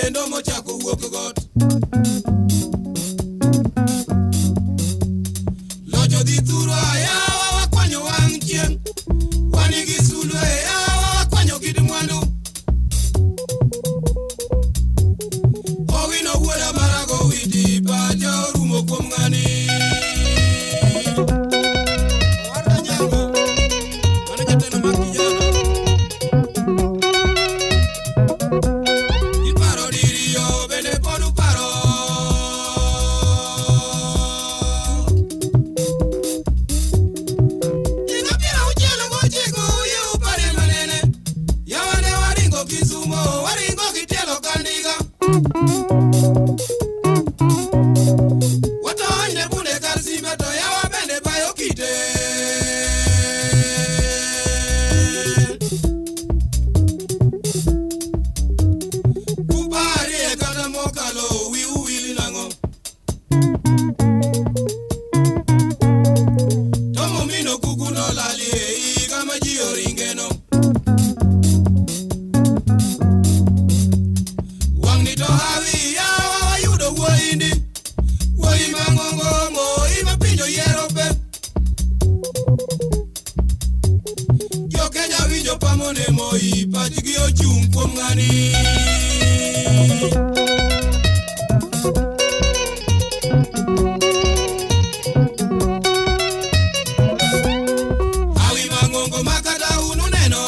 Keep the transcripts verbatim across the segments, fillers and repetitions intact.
kendo mochako wuok got. Lojo dhi thuro ayawa wakwanyo wang' chieng', wanigi sulu ayawa wakwanyo kid mwandu. Owino wuoda marago witi pacha orumo kuom ng'ani. Warda nyango, mano jatelo mag kijana. Iparo diriyo bende pod uparo. Jiga piero auchiel gochiko uye upare manene. Yawane waringo Kisumo, waringo kitielo Kandiga. Watawanye bunde kar simbe to yawa bende bayo kite. Kupari e kata mokalo wi uwili nango. Tomo mino kukuno lali e iga maji oringeno. Wangni to hawi yawa wayudo wuoindi. Wuoi mang'ongo moi mapinjo yiero pe. Jo Kenya winjo pamone moi pachgi ochung' kuom ng'ani. Hawi mang'ongo makata un uneno.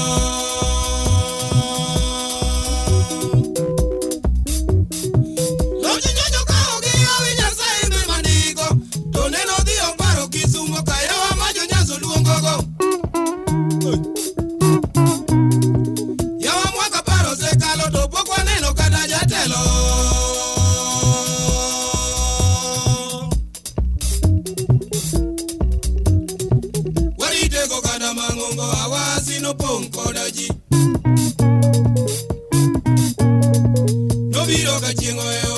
Loji nyojo kao gi hawi Nyasaye me mandiko. To neno dhi oparo Kisumo ka yawa majo nyaso luongogo. Yawa mwaka paro sekalo to pok waneno kata jatelo. Waritego kada mang'ongo awasi nopong' koda ji. Nobiro ka chieng' oe